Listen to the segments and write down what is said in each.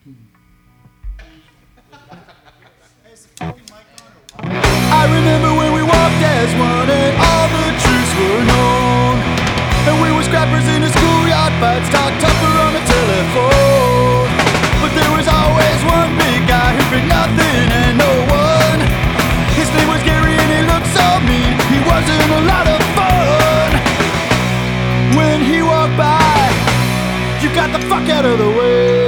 I remember when we walked as one and all the truths were known. And we were scrappers in a schoolyard fights, talked tougher on the telephone. But there was always one big guy who feared nothing and no one. His name was Gary and he looked so mean, he wasn't a lot of fun. When he walked by, you got the fuck out of the way.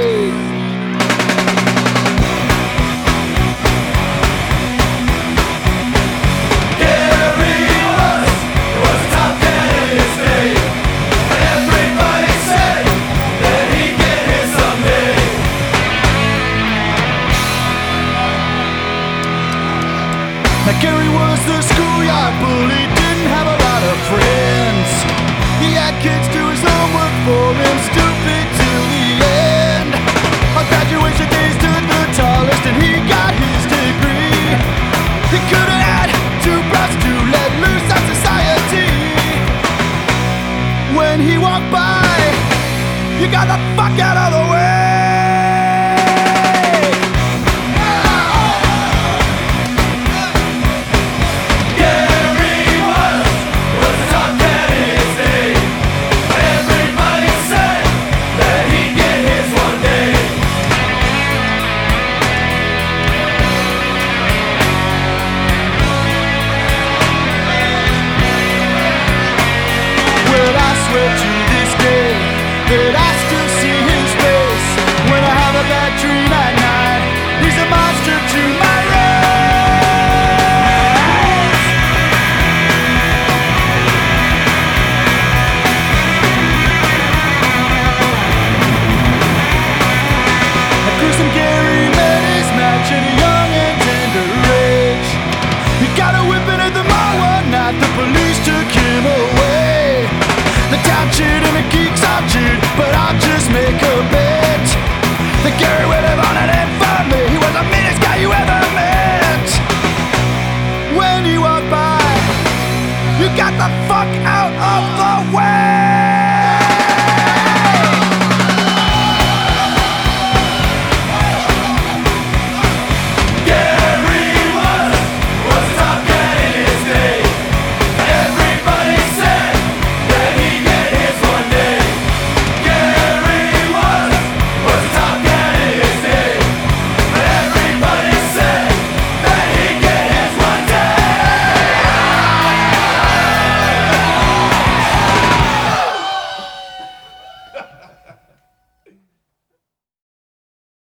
Now Gary was the schoolyard bully, didn't have a lot of friends. He had kids do his homework for him, stupid till the end. On graduation day stood the tallest and he got his degree. He could have had two brothers to let loose on society. When he walked by, you got the fuck out of the way.